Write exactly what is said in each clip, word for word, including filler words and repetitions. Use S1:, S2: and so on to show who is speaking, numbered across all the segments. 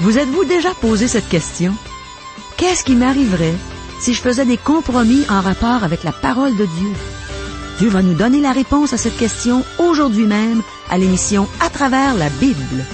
S1: Vous êtes-vous déjà posé cette question? Qu'est-ce qui m'arriverait si je faisais des compromis en rapport avec la parole de Dieu? Dieu va nous donner la réponse à cette question aujourd'hui même à l'émission À travers la Bible.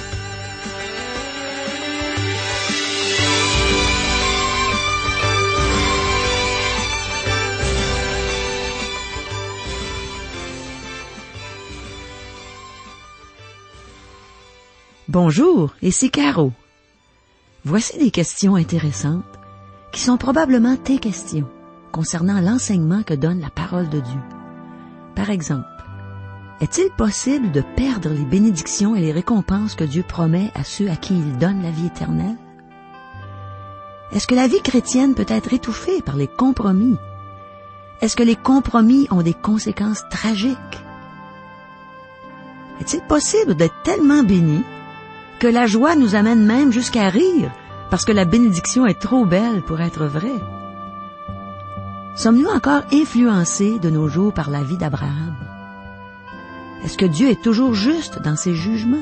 S1: Bonjour, ici Caro. Voici des questions intéressantes qui sont probablement tes questions concernant l'enseignement que donne la parole de Dieu. Par exemple, est-il possible de perdre les bénédictions et les récompenses que Dieu promet à ceux à qui il donne la vie éternelle? Est-ce que la vie chrétienne peut être étouffée par les compromis? Est-ce que les compromis ont des conséquences tragiques? Est-il possible d'être tellement béni que la joie nous amène même jusqu'à rire parce que la bénédiction est trop belle pour être vraie? Sommes-nous encore influencés de nos jours par la vie d'Abraham? Est-ce que Dieu est toujours juste dans ses jugements?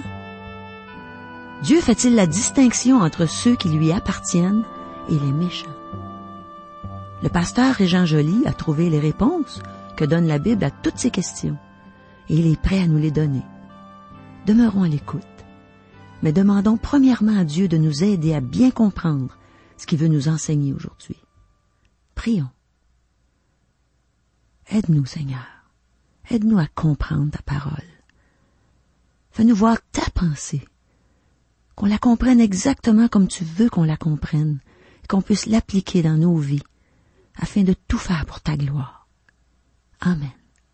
S1: Dieu fait-il la distinction entre ceux qui lui appartiennent et les méchants? Le pasteur Régent Joly a trouvé les réponses que donne la Bible à toutes ces questions et il est prêt à nous les donner. Demeurons à l'écoute. Mais demandons premièrement à Dieu de nous aider à bien comprendre ce qu'il veut nous enseigner aujourd'hui. Prions. Aide-nous, Seigneur. Aide-nous à comprendre ta parole. Fais-nous voir ta pensée, qu'on la comprenne exactement comme tu veux qu'on la comprenne, et qu'on puisse l'appliquer dans nos vies, afin de tout faire pour ta gloire. Amen.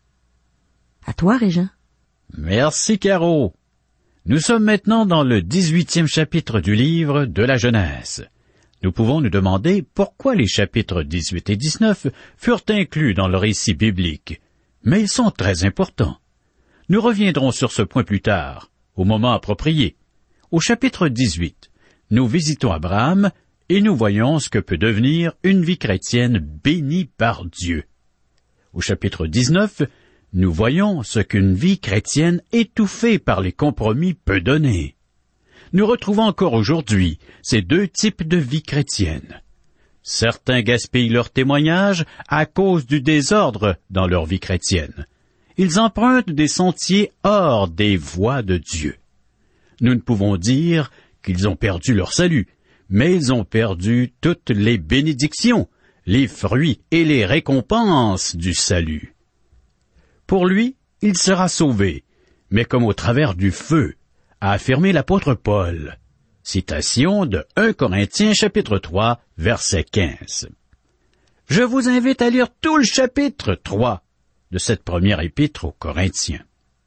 S1: À toi, Régent.
S2: Merci, Caro. Nous sommes maintenant dans le dix-huitième chapitre du livre de la Genèse. Nous pouvons nous demander pourquoi les chapitres dix-huit et dix-neuf furent inclus dans le récit biblique, mais ils sont très importants. Nous reviendrons sur ce point plus tard, au moment approprié. Au chapitre dix-huit, nous visitons Abraham et nous voyons ce que peut devenir une vie chrétienne bénie par Dieu. Au chapitre dix-neuf, nous voyons ce qu'une vie chrétienne étouffée par les compromis peut donner. Nous retrouvons encore aujourd'hui ces deux types de vie chrétienne. Certains gaspillent leur témoignage à cause du désordre dans leur vie chrétienne. Ils empruntent des sentiers hors des voies de Dieu. Nous ne pouvons dire qu'ils ont perdu leur salut, mais ils ont perdu toutes les bénédictions, les fruits et les récompenses du salut. Pour lui, il sera sauvé, mais comme au travers du feu, a affirmé l'apôtre Paul. Citation de Premier Corinthiens chapitre trois, verset quinze. Je vous invite à lire tout le chapitre trois de cette première épître aux Corinthiens.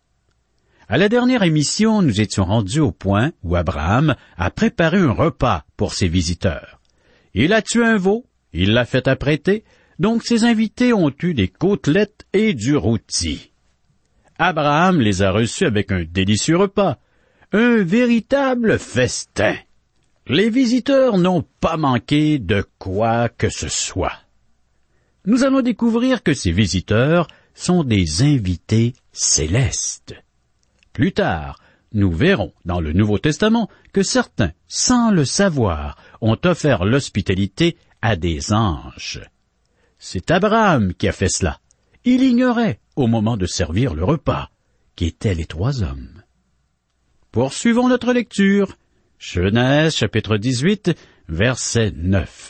S2: À la dernière émission, nous étions rendus au point où Abraham a préparé un repas pour ses visiteurs. Il a tué un veau, il l'a fait apprêter, donc ses invités ont eu des côtelettes et du rôti. Abraham les a reçus avec un délicieux repas, un véritable festin. Les visiteurs n'ont pas manqué de quoi que ce soit. Nous allons découvrir que ces visiteurs sont des invités célestes. Plus tard, nous verrons dans le Nouveau Testament que certains, sans le savoir, ont offert l'hospitalité à des anges. C'est Abraham qui a fait cela. Il ignorait, au moment de servir le repas, qui étaient les trois hommes. Poursuivons notre lecture. Genèse, chapitre dix-huit, verset neuf.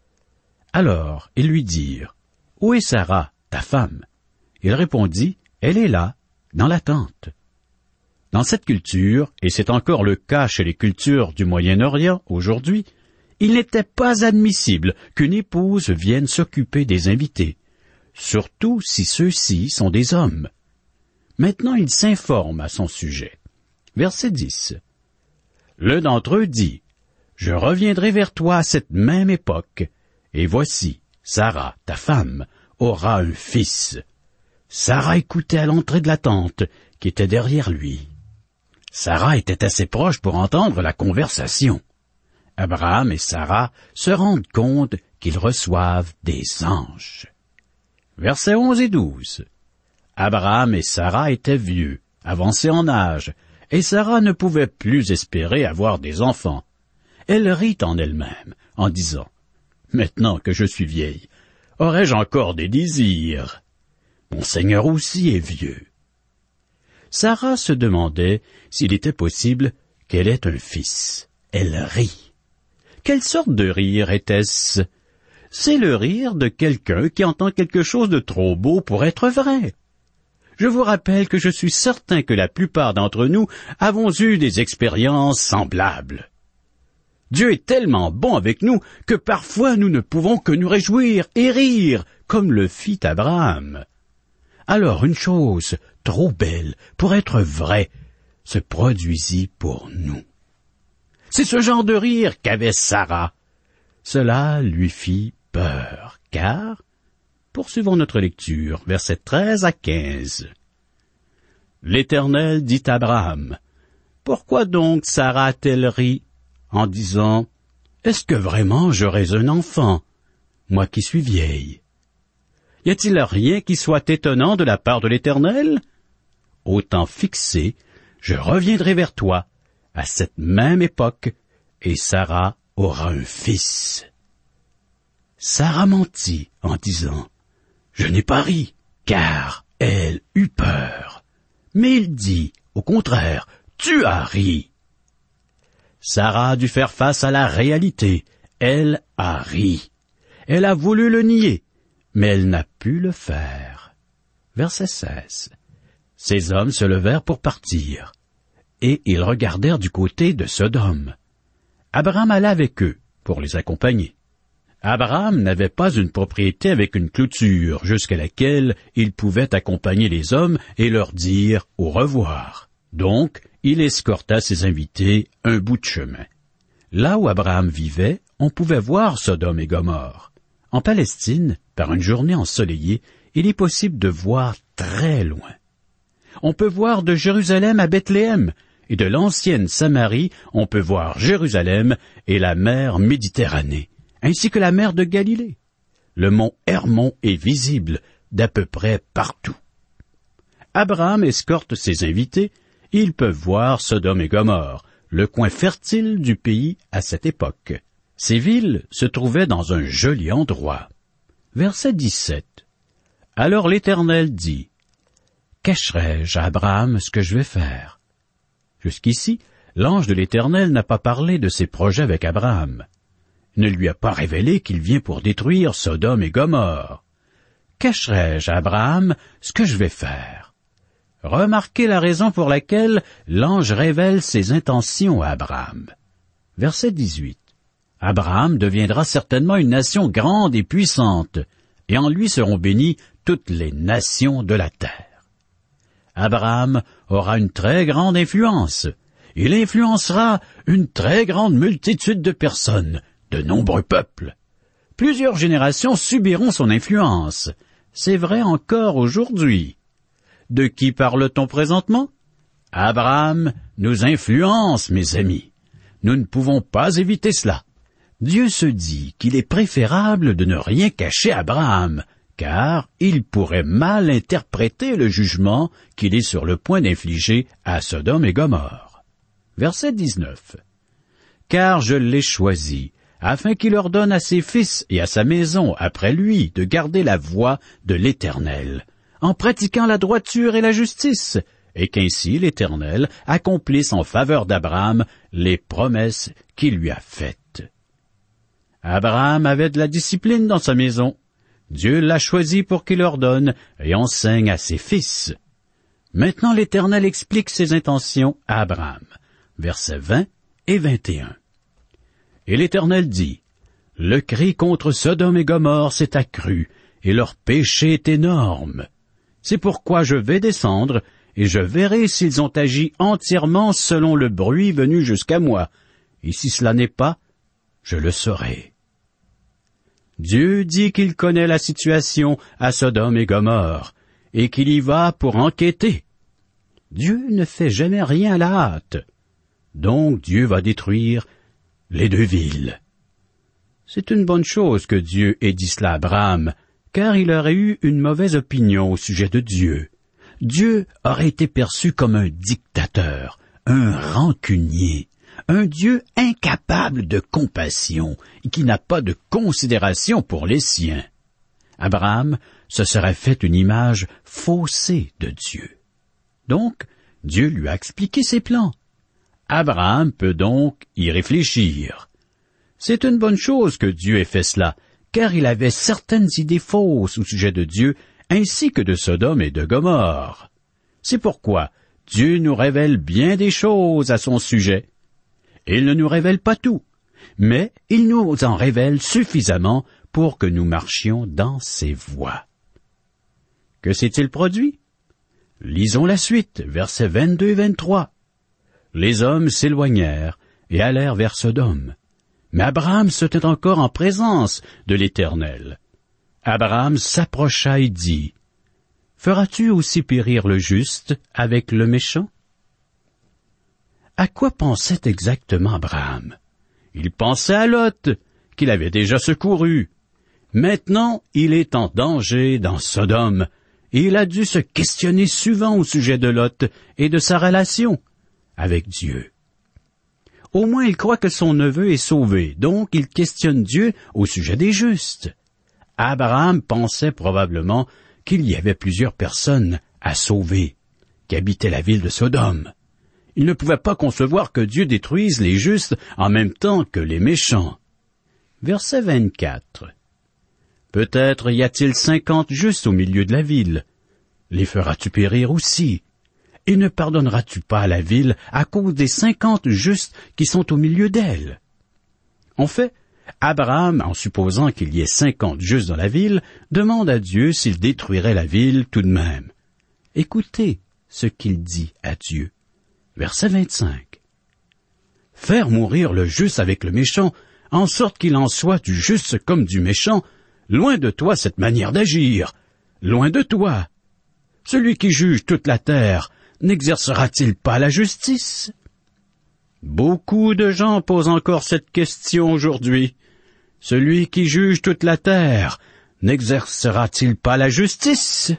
S2: Alors, ils lui dirent, « Où est Sarah, ta femme? » Il répondit, « Elle est là, dans la tente. » Dans cette culture, et c'est encore le cas chez les cultures du Moyen-Orient aujourd'hui, il n'était pas admissible qu'une épouse vienne s'occuper des invités, surtout si ceux-ci sont des hommes. Maintenant, il s'informe à son sujet. Verset dix. L'un d'entre eux dit, « Je reviendrai vers toi à cette même époque, et voici, Sarah, ta femme, aura un fils. » Sarah écoutait à l'entrée de la tente, qui était derrière lui. Sarah était assez proche pour entendre la conversation. Abraham et Sarah se rendent compte qu'ils reçoivent des anges. Versets onze et douze. Abraham et Sarah étaient vieux, avancés en âge, et Sarah ne pouvait plus espérer avoir des enfants. elle rit en elle-même, en disant « Maintenant que je suis vieille, aurais-je encore des désirs? Mon Seigneur aussi est vieux. » Sarah se demandait s'il était possible qu'elle ait un fils. Elle rit. Quelle sorte de rire était-ce? C'est le rire de quelqu'un qui entend quelque chose de trop beau pour être vrai. Je vous rappelle que je suis certain que la plupart d'entre nous avons eu des expériences semblables. Dieu est tellement bon avec nous que parfois nous ne pouvons que nous réjouir et rire, comme le fit Abraham. Alors une chose trop belle pour être vraie se produisit pour nous. C'est ce genre de rire qu'avait Sarah. Cela lui fit peur, car, poursuivons notre lecture, versets treize à quinze. L'Éternel dit à Abraham, « Pourquoi donc Sarah a-t-elle ri en disant, « Est-ce que vraiment j'aurais un enfant, moi qui suis vieille? » Y a-t-il rien qui soit étonnant de la part de l'Éternel? Au temps fixé, je reviendrai vers toi, à cette même époque, et Sarah aura un fils. Sarah mentit en disant, « Je n'ai pas ri, car elle eut peur. » Mais il dit, au contraire, « Tu as ri. » Sarah a dû faire face à la réalité. Elle a ri. Elle a voulu le nier, mais elle n'a pu le faire. Verset seize. Ces hommes se levèrent pour partir, et ils regardèrent du côté de Sodome. Abraham alla avec eux pour les accompagner. Abraham n'avait pas une propriété avec une clôture jusqu'à laquelle il pouvait accompagner les hommes et leur dire au revoir. Donc, il escorta ses invités un bout de chemin. Là où Abraham vivait, on pouvait voir Sodome et Gomorrhe. En Palestine, par une journée ensoleillée, il est possible de voir très loin. On peut voir de Jérusalem à Bethléem, et de l'ancienne Samarie, on peut voir Jérusalem et la mer Méditerranée, ainsi que la mer de Galilée. Le mont Hermon est visible d'à peu près partout. Abraham escorte ses invités, et ils peuvent voir Sodome et Gomorrhe, le coin fertile du pays à cette époque. Ces villes se trouvaient dans un joli endroit. Verset dix-sept. Alors l'Éternel dit, « Cacherai-je à Abraham ce que je vais faire? » Jusqu'ici, l'ange de l'Éternel n'a pas parlé de ses projets avec Abraham. Il ne lui a pas révélé qu'il vient pour détruire Sodome et Gomorrhe. Cacherai-je à Abraham ce que je vais faire? Remarquez la raison pour laquelle l'ange révèle ses intentions à Abraham. Verset dix-huit. Abraham deviendra certainement une nation grande et puissante, et en lui seront bénies toutes les nations de la terre. Abraham aura une très grande influence. Il influencera une très grande multitude de personnes, de nombreux peuples. Plusieurs générations subiront son influence. C'est vrai encore aujourd'hui. De qui parle-t-on présentement? Abraham nous influence, mes amis. Nous ne pouvons pas éviter cela. Dieu se dit qu'il est préférable de ne rien cacher à Abraham, car il pourrait mal interpréter le jugement qu'il est sur le point d'infliger à Sodome et Gomorrhe. Verset dix-neuf. Car je l'ai choisi, afin qu'il ordonne à ses fils et à sa maison après lui de garder la voie de l'Éternel, en pratiquant la droiture et la justice, et qu'ainsi l'Éternel accomplisse en faveur d'Abraham les promesses qu'il lui a faites. Abraham avait de la discipline dans sa maison. Dieu l'a choisi pour qu'il ordonne et enseigne à ses fils. Maintenant l'Éternel explique ses intentions à Abraham. Versets vingt et vingt et un. Et l'Éternel dit, « Le cri contre Sodome et Gomorrhe s'est accru, et leur péché est énorme. C'est pourquoi je vais descendre, et je verrai s'ils ont agi entièrement selon le bruit venu jusqu'à moi, et si cela n'est pas, je le saurai. » Dieu dit qu'il connaît la situation à Sodome et Gomorrhe, et qu'il y va pour enquêter. Dieu ne fait jamais rien à la hâte. Donc Dieu va détruire les deux villes. C'est une bonne chose que Dieu ait dit cela à Abraham, car il aurait eu une mauvaise opinion au sujet de Dieu. Dieu aurait été perçu comme un dictateur, un rancunier, un Dieu incapable de compassion et qui n'a pas de considération pour les siens. Abraham se serait fait une image faussée de Dieu. Donc, Dieu lui a expliqué ses plans. Abraham peut donc y réfléchir. C'est une bonne chose que Dieu ait fait cela, car il avait certaines idées fausses au sujet de Dieu, ainsi que de Sodome et de Gomorrhe. C'est pourquoi Dieu nous révèle bien des choses à son sujet. Il ne nous révèle pas tout, mais il nous en révèle suffisamment pour que nous marchions dans ses voies. Que s'est-il produit? Lisons la suite, versets vingt-deux et vingt-trois. Les hommes s'éloignèrent et allèrent vers Sodome. Mais Abraham se tint encore en présence de l'Éternel. Abraham s'approcha et dit, « Feras-tu aussi périr le juste avec le méchant? » À quoi pensait exactement Abraham? Il pensait à Lot, qu'il avait déjà secouru. Maintenant, il est en danger dans Sodome, et il a dû se questionner souvent au sujet de Lot et de sa relation avec Dieu. Au moins il croit que son neveu est sauvé, donc il questionne Dieu au sujet des justes. Abraham pensait probablement qu'il y avait plusieurs personnes à sauver, qui habitaient la ville de Sodome. Il ne pouvait pas concevoir que Dieu détruise les justes en même temps que les méchants. Verset vingt-quatre. Peut-être y a-t-il cinquante justes au milieu de la ville. Les feras-tu périr aussi? Et ne pardonneras-tu pas à la ville à cause des cinquante justes qui sont au milieu d'elle? En fait, Abraham, en supposant qu'il y ait cinquante justes dans la ville, demande à Dieu s'il détruirait la ville tout de même. Écoutez ce qu'il dit à Dieu. Verset vingt-cinq. Faire mourir le juste avec le méchant, en sorte qu'il en soit du juste comme du méchant, loin de toi cette manière d'agir, loin de toi. Celui qui juge toute la terre, n'exercera-t-il pas la justice? Beaucoup de gens posent encore cette question aujourd'hui. Celui qui juge toute la terre, n'exercera-t-il pas la justice?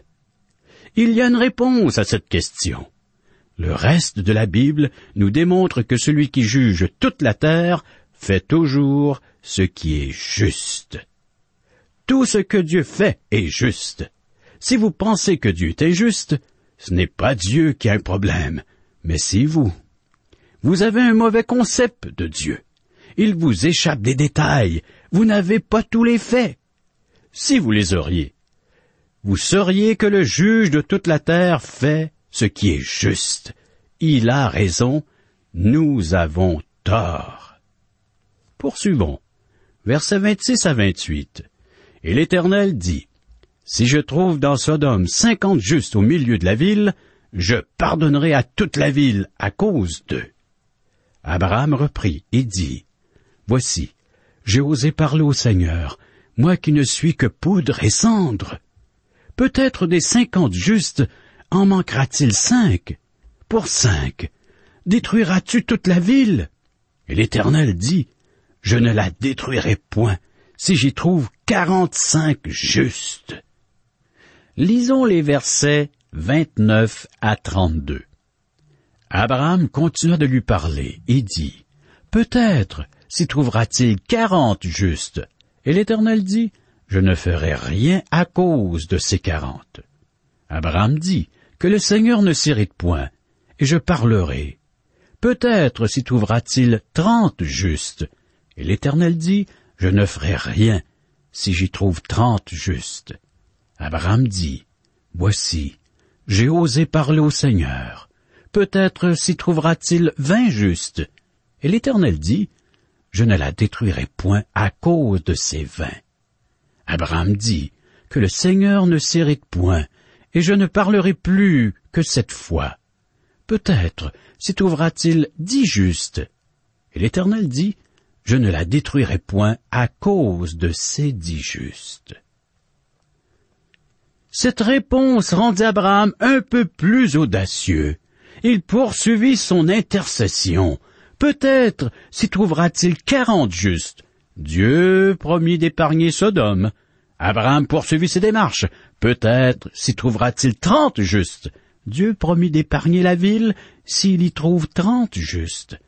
S2: Il y a une réponse à cette question. Le reste de la Bible nous démontre que celui qui juge toute la terre fait toujours ce qui est juste. Tout ce que Dieu fait est juste. Si vous pensez que Dieu est injuste, ce n'est pas Dieu qui a un problème, mais c'est vous. Vous avez un mauvais concept de Dieu. Il vous échappe des détails. Vous n'avez pas tous les faits. Si vous les auriez, vous sauriez que le juge de toute la terre fait ce qui est juste. Il a raison, nous avons tort. Poursuivons. Versets vingt-six à vingt-huit. Et l'Éternel dit, « Si je trouve dans Sodome cinquante justes au milieu de la ville, je pardonnerai à toute la ville à cause d'eux. » Abraham reprit et dit, « Voici, j'ai osé parler au Seigneur, moi qui ne suis que poudre et cendre. Peut-être des cinquante justes, en manquera-t-il cinq? Pour cinq, détruiras-tu toute la ville? » Et l'Éternel dit, « Je ne la détruirai point, si j'y trouve quarante-cinq justes. » Lisons les versets vingt-neuf à trente-deux. Abraham continua de lui parler et dit, « Peut-être s'y trouvera-t-il quarante justes. » Et l'Éternel dit, « Je ne ferai rien à cause de ces quarante. » Abraham dit, « Que le Seigneur ne s'irrite point, et je parlerai. Peut-être s'y trouvera-t-il trente justes. » Et l'Éternel dit, « Je ne ferai rien si j'y trouve trente justes. » Abraham dit, « Voici, j'ai osé parler au Seigneur. Peut-être s'y trouvera-t-il vingt justes. » Et l'Éternel dit, « Je ne la détruirai point à cause de ces vingt. » Abraham dit, « Que le Seigneur ne s'irrite point, et je ne parlerai plus que cette fois. Peut-être s'y trouvera-t-il dix justes. » Et l'Éternel dit, « Je ne la détruirai point à cause de ces dix justes. » Cette réponse rendit Abraham un peu plus audacieux. Il poursuivit son intercession. Peut-être s'y trouvera-t-il quarante justes. Dieu promit d'épargner Sodome. Abraham poursuivit ses démarches. Peut-être s'y trouvera-t-il trente justes. Dieu promit d'épargner la ville s'il y trouve trente justes.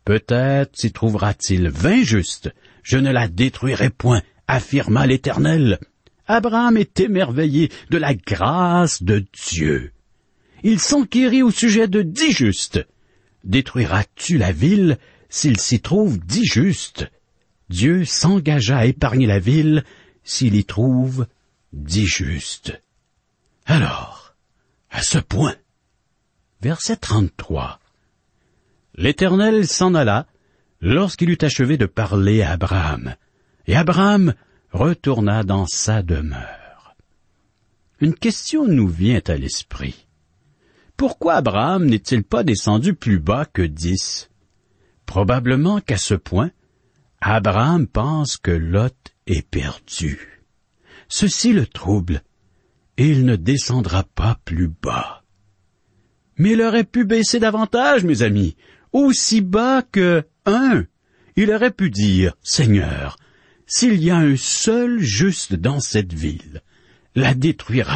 S2: Peut-être s'y trouvera-t-il vingt justes. Je ne la détruirai point, affirma l'Éternel. Abraham est émerveillé de la grâce de Dieu. Il s'enquérit au sujet de dix justes. Détruiras-tu la ville s'il s'y trouve dix justes? Dieu s'engagea à épargner la ville s'il y trouve dix justes. Alors, à ce point, verset trente-trois, l'Éternel s'en alla lorsqu'il eut achevé de parler à Abraham, et Abraham retourna dans sa demeure. Une question nous vient à l'esprit. Pourquoi Abraham n'est-il pas descendu plus bas que dix? Probablement qu'à ce point, Abraham pense que Lot est perdu. Ceci le trouble, et il ne descendra pas plus bas. Mais il aurait pu baisser davantage, mes amis, aussi bas que un. Il aurait pu dire, « Seigneur, s'il y a un seul juste dans cette ville, la détruiras-tu? »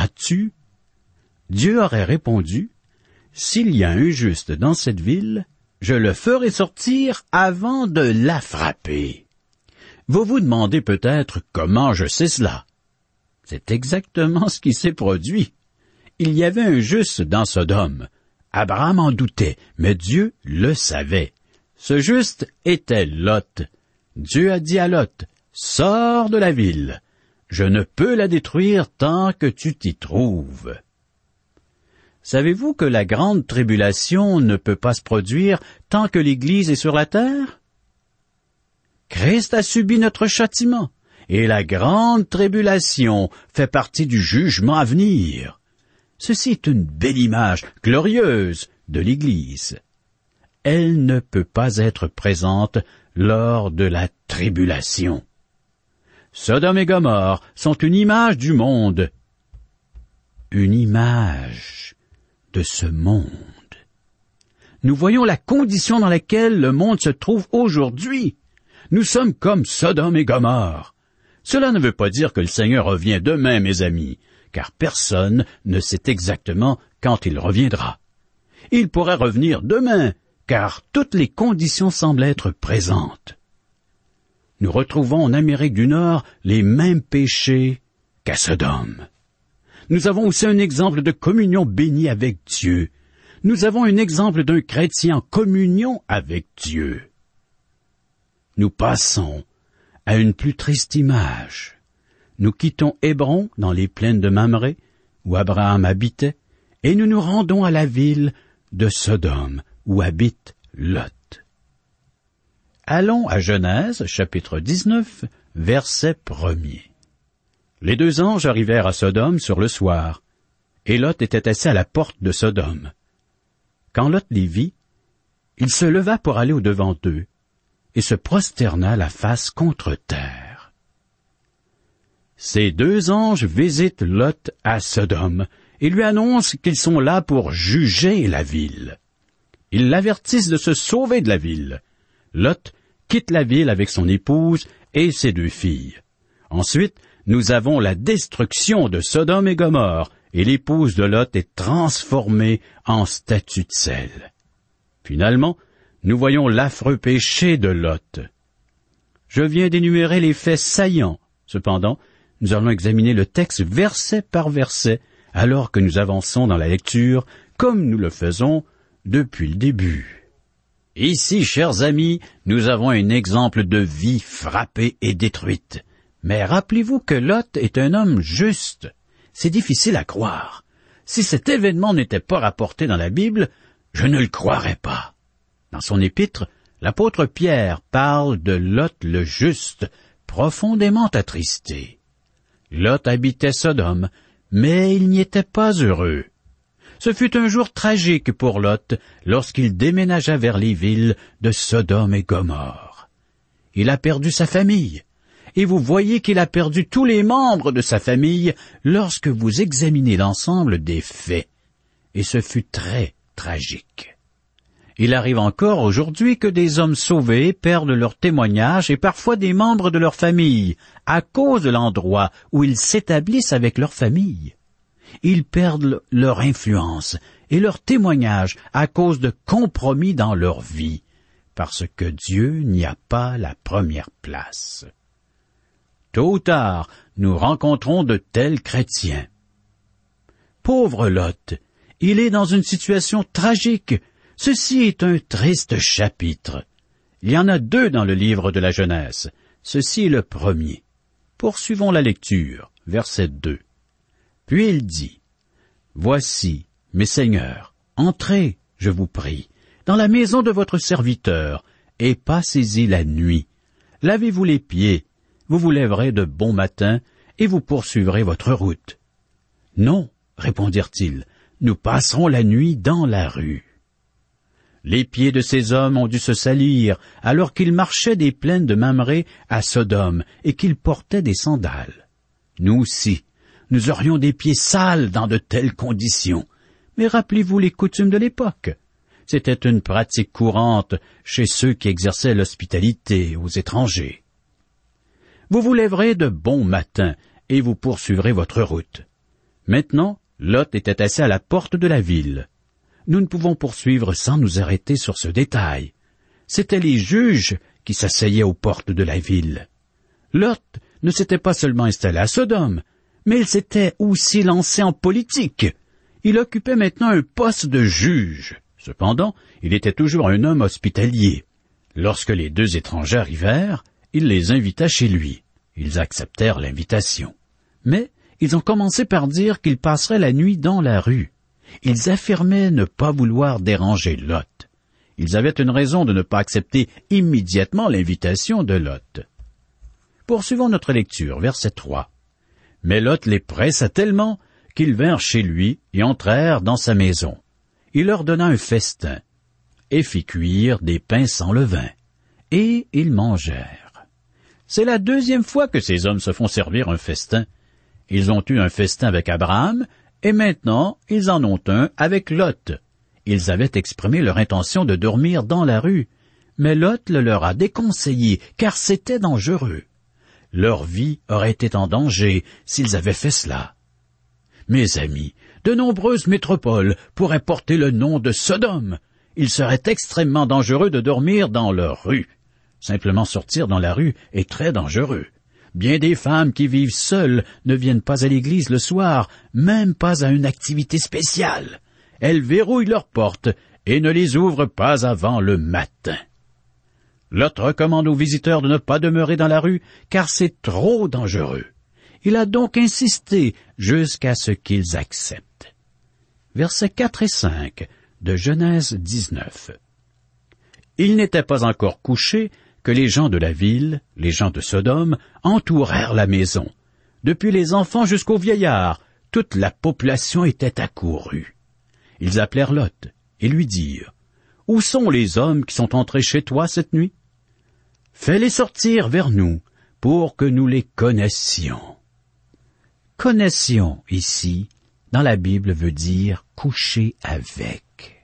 S2: Dieu aurait répondu, « S'il y a un juste dans cette ville, je le ferai sortir avant de la frapper. » Vous vous demandez peut-être comment je sais cela. C'est exactement ce qui s'est produit. Il y avait un juste dans Sodome. Abraham en doutait, mais Dieu le savait. Ce juste était Lot. Dieu a dit à Lot, « Sors de la ville. Je ne peux la détruire tant que tu t'y trouves. » Savez-vous que la grande tribulation ne peut pas se produire tant que l'Église est sur la terre? Christ a subi notre châtiment, et la grande tribulation fait partie du jugement à venir. Ceci est une belle image glorieuse de l'Église. Elle ne peut pas être présente lors de la tribulation. Sodome et Gomorrhe sont une image du monde, une image de ce monde. Nous voyons la condition dans laquelle le monde se trouve aujourd'hui. Nous sommes comme Sodome et Gomorrhe. Cela ne veut pas dire que le Seigneur revient demain, mes amis, car personne ne sait exactement quand il reviendra. Il pourrait revenir demain, car toutes les conditions semblent être présentes. Nous retrouvons en Amérique du Nord les mêmes péchés qu'à Sodome. Nous avons aussi un exemple de communion bénie avec Dieu. Nous avons un exemple d'un chrétien en communion avec Dieu. Nous passons à une plus triste image. Nous quittons Hébron dans les plaines de Mamré, où Abraham habitait, et nous nous rendons à la ville de Sodome, où habite Lot. Allons à Genèse, chapitre dix-neuf, verset premier. Les deux anges arrivèrent à Sodome sur le soir, et Lot était assis à la porte de Sodome. Quand Lot les vit, il se leva pour aller au-devant d'eux, et se prosterna la face contre terre. Ces deux anges visitent Lot à Sodome, et lui annoncent qu'ils sont là pour juger la ville. Ils l'avertissent de se sauver de la ville. Lot quitte la ville avec son épouse et ses deux filles. Ensuite, nous avons la destruction de Sodome et Gomorrhe, et l'épouse de Lot est transformée en statue de sel. Finalement, nous voyons l'affreux péché de Lot. Je viens d'énumérer les faits saillants. Cependant, nous allons examiner le texte verset par verset, alors que nous avançons dans la lecture, comme nous le faisons depuis le début. Ici, chers amis, nous avons un exemple de vie frappée et détruite. Mais rappelez-vous que Lot est un homme juste. C'est difficile à croire. Si cet événement n'était pas rapporté dans la Bible, je ne le croirais pas. Dans son épître, l'apôtre Pierre parle de Lot le juste, profondément attristé. Lot habitait Sodome, mais il n'y était pas heureux. Ce fut un jour tragique pour Lot lorsqu'il déménagea vers les villes de Sodome et Gomorrhe. Il a perdu sa famille, et vous voyez qu'il a perdu tous les membres de sa famille lorsque vous examinez l'ensemble des faits. Et ce fut très tragique. Il arrive encore aujourd'hui que des hommes sauvés perdent leur témoignage et parfois des membres de leur famille à cause de l'endroit où ils s'établissent avec leur famille. Ils perdent leur influence et leur témoignage à cause de compromis dans leur vie, parce que Dieu n'y a pas la première place. Tôt ou tard, nous rencontrons de tels chrétiens. Pauvre Lot, il est dans une situation tragique. Ceci est un triste chapitre. Il y en a deux dans le livre de la Genèse. Ceci est le premier. Poursuivons la lecture, verset deux. Puis il dit, « Voici, mes seigneurs, entrez, je vous prie, dans la maison de votre serviteur, et passez-y la nuit. Lavez-vous les pieds, vous vous lèverez de bon matin, et vous poursuivrez votre route. » « Non, répondirent-ils, nous passerons la nuit dans la rue. » Les pieds de ces hommes ont dû se salir alors qu'ils marchaient des plaines de Mamré à Sodome et qu'ils portaient des sandales. Nous aussi, nous aurions des pieds sales dans de telles conditions. Mais rappelez-vous les coutumes de l'époque. C'était une pratique courante chez ceux qui exerçaient l'hospitalité aux étrangers. Vous vous lèverez de bon matin et vous poursuivrez votre route. Maintenant, Lot était assis à la porte de la ville. Nous ne pouvons poursuivre sans nous arrêter sur ce détail. C'étaient les juges qui s'asseyaient aux portes de la ville. Lot ne s'était pas seulement installé à Sodome, mais il s'était aussi lancé en politique. Il occupait maintenant un poste de juge. Cependant, il était toujours un homme hospitalier. Lorsque les deux étrangers arrivèrent, il les invita chez lui. Ils acceptèrent l'invitation. Mais ils ont commencé par dire qu'ils passeraient la nuit dans la rue. Ils affirmaient ne pas vouloir déranger Lot. Ils avaient une raison de ne pas accepter immédiatement l'invitation de Lot. Poursuivons notre lecture, verset trois. Mais Lot les pressa tellement qu'ils vinrent chez lui et entrèrent dans sa maison. Il leur donna un festin et fit cuire des pains sans levain. Et ils mangèrent. C'est la deuxième fois que ces hommes se font servir un festin. Ils ont eu un festin avec Abraham, et maintenant, ils en ont un avec Lot. Ils avaient exprimé leur intention de dormir dans la rue, mais Lot le leur a déconseillé, car c'était dangereux. Leur vie aurait été en danger s'ils avaient fait cela. Mes amis, de nombreuses métropoles pourraient porter le nom de Sodome. Il serait extrêmement dangereux de dormir dans leur rue. Simplement sortir dans la rue est très dangereux. Bien des femmes qui vivent seules ne viennent pas à l'église le soir, même pas à une activité spéciale. Elles verrouillent leurs portes et ne les ouvrent pas avant le matin. Lot recommande aux visiteurs de ne pas demeurer dans la rue, car c'est trop dangereux. Il a donc insisté jusqu'à ce qu'ils acceptent. Versets quatre et cinq de Genèse dix-neuf. Il n'était pas encore couché que les gens de la ville, les gens de Sodome, entourèrent la maison. Depuis les enfants jusqu'aux vieillards, toute la population était accourue. Ils appelèrent Lot et lui dirent, « Où sont les hommes qui sont entrés chez toi cette nuit? Fais-les sortir vers nous, pour que nous les connaissions. » Connaissions, ici, dans la Bible, veut dire « coucher avec ».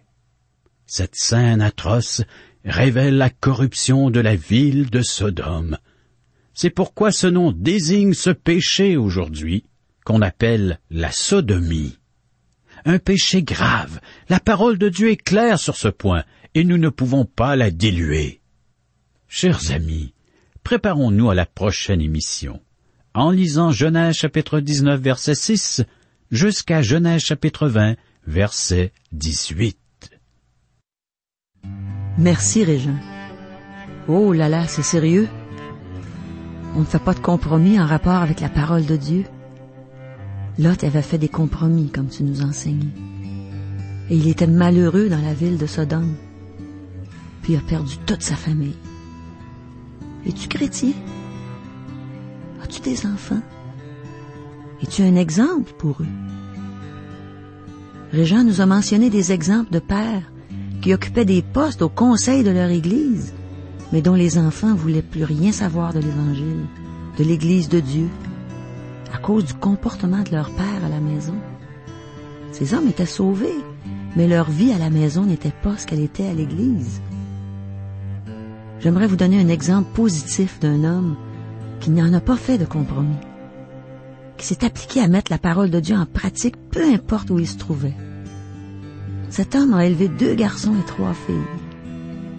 S2: Cette scène atroce révèle la corruption de la ville de Sodome. C'est pourquoi ce nom désigne ce péché aujourd'hui, qu'on appelle la sodomie. Un péché grave. La parole de Dieu est claire sur ce point, et nous ne pouvons pas la diluer. Chers amis, préparons-nous à la prochaine émission, en lisant Genèse chapitre dix-neuf, verset six, jusqu'à Genèse chapitre vingt, verset dix-huit.
S1: Merci, Régent. Oh là là, c'est sérieux. On ne fait pas de compromis en rapport avec la parole de Dieu. Lot avait fait des compromis, comme tu nous enseignes. Et il était malheureux dans la ville de Sodome. Puis il a perdu toute sa famille. Es-tu chrétien? As-tu des enfants? Es-tu un exemple pour eux? Régent nous a mentionné des exemples de pères qui occupaient des postes au conseil de leur Église, mais dont les enfants voulaient plus rien savoir de l'Évangile, de l'Église de Dieu, à cause du comportement de leur père à la maison. Ces hommes étaient sauvés, mais leur vie à la maison n'était pas ce qu'elle était à l'Église. J'aimerais vous donner un exemple positif d'un homme qui n'en a pas fait de compromis, qui s'est appliqué à mettre la parole de Dieu en pratique, peu importe où il se trouvait. Cet homme a élevé deux garçons et trois filles.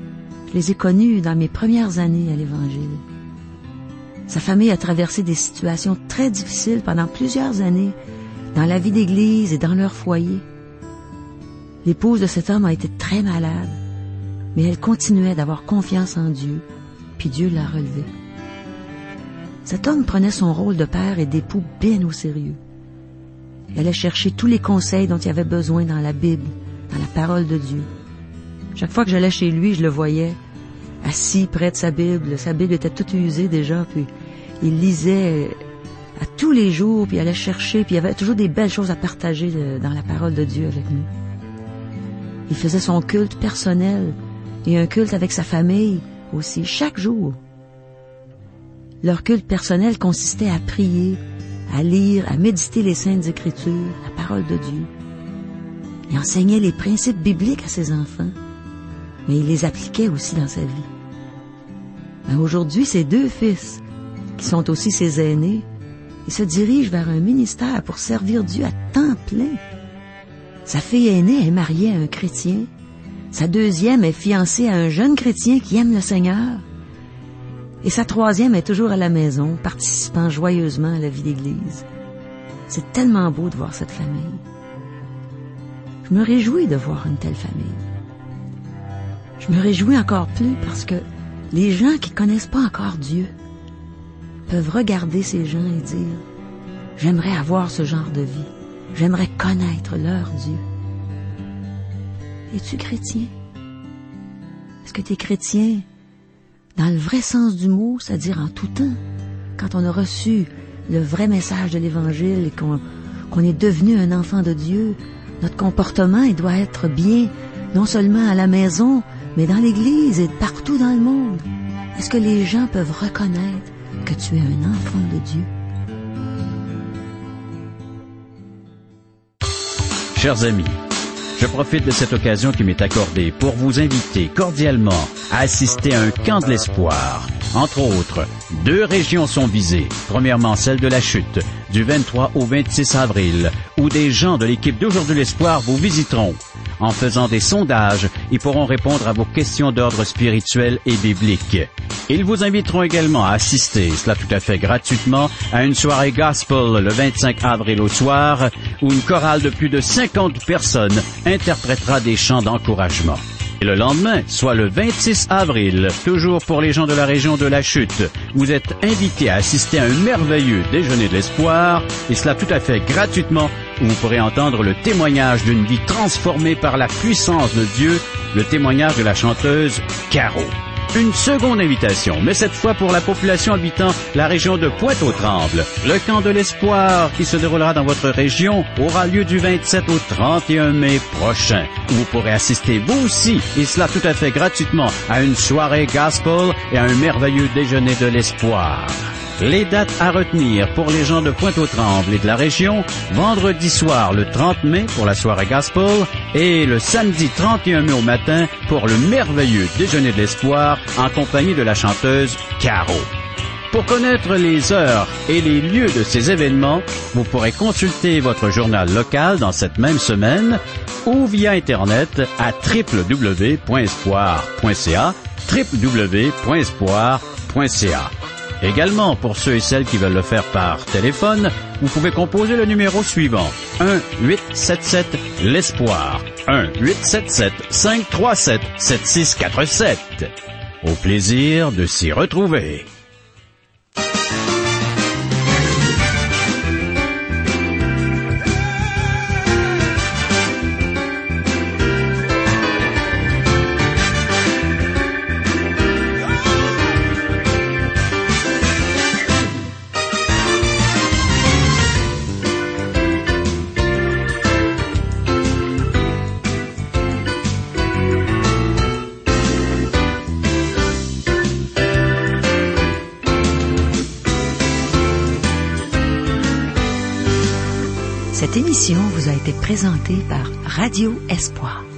S1: Je les ai connus dans mes premières années à l'Évangile. Sa famille a traversé des situations très difficiles pendant plusieurs années dans la vie d'église et dans leur foyer. L'épouse de cet homme a été très malade, mais elle continuait d'avoir confiance en Dieu, puis Dieu l'a relevée. Cet homme prenait son rôle de père et d'époux bien au sérieux. Il allait chercher tous les conseils dont il avait besoin dans la Bible, dans la parole de Dieu. Chaque fois que j'allais chez lui, je le voyais assis près de sa Bible. Sa Bible était toute usée déjà, puis il lisait à tous les jours, puis il allait chercher, puis il y avait toujours des belles choses à partager dans la parole de Dieu avec nous. Il faisait son culte personnel et un culte avec sa famille aussi, chaque jour. Leur culte personnel consistait à prier, à lire, à méditer les Saintes Écritures, la parole de Dieu. Il enseignait les principes bibliques à ses enfants, mais il les appliquait aussi dans sa vie. Mais aujourd'hui, ses deux fils, qui sont aussi ses aînés, ils se dirigent vers un ministère pour servir Dieu à temps plein. Sa fille aînée est mariée à un chrétien. Sa deuxième est fiancée à un jeune chrétien qui aime le Seigneur. Et sa troisième est toujours à la maison, participant joyeusement à la vie d'église. C'est tellement beau de voir cette famille. Je me réjouis de voir une telle famille. Je me réjouis encore plus parce que les gens qui connaissent pas encore Dieu peuvent regarder ces gens et dire « J'aimerais avoir ce genre de vie. J'aimerais connaître leur Dieu. » Es-tu chrétien? Est-ce que tu es chrétien dans le vrai sens du mot, c'est-à-dire en tout temps, quand on a reçu le vrai message de l'Évangile et qu'on, qu'on est devenu un enfant de Dieu? Notre comportement, il doit être bien, non seulement à la maison, mais dans l'Église et partout dans le monde. Est-ce que les gens peuvent reconnaître que tu es un enfant de Dieu?
S2: Chers amis, je profite de cette occasion qui m'est accordée pour vous inviter cordialement à assister à un camp de l'espoir. Entre autres, deux régions sont visées. Premièrement, celle de la Chute, du vingt-trois au vingt-six avril, où des gens de l'équipe d'Aujourd'hui l'Espoir vous visiteront. En faisant des sondages, ils pourront répondre à vos questions d'ordre spirituel et biblique. Ils vous inviteront également à assister, cela tout à fait gratuitement, à une soirée gospel le vingt-cinq avril au soir, où une chorale de plus de cinquante personnes interprétera des chants d'encouragement. Et le lendemain, soit le vingt-six avril, toujours pour les gens de la région de la Chute, vous êtes invités à assister à un merveilleux déjeuner de l'espoir, et cela tout à fait gratuitement, où vous pourrez entendre le témoignage d'une vie transformée par la puissance de Dieu, le témoignage de la chanteuse Caro. Une seconde invitation, mais cette fois pour la population habitant la région de Pointe-aux-Trembles. Le camp de l'espoir qui se déroulera dans votre région aura lieu du vingt-sept au trente et un mai prochain. Vous pourrez assister vous aussi, et cela tout à fait gratuitement, à une soirée gospel et à un merveilleux déjeuner de l'espoir. Les dates à retenir pour les gens de Pointe-aux-Trembles et de la région, vendredi soir le trente mai pour la soirée gospel et le samedi trente et un mai au matin pour le merveilleux déjeuner de l'espoir en compagnie de la chanteuse Caro. Pour connaître les heures et les lieux de ces événements, vous pourrez consulter votre journal local dans cette même semaine ou via Internet à w w w point espoir point c a, w w w point espoir point c a. Également, pour ceux et celles qui veulent le faire par téléphone, vous pouvez composer le numéro suivant, un huit sept sept l'espoir, un huit sept sept cinq trois sept sept six quatre sept. Au plaisir de s'y retrouver.
S1: Cette émission vous a été présentée par Radio Espoir.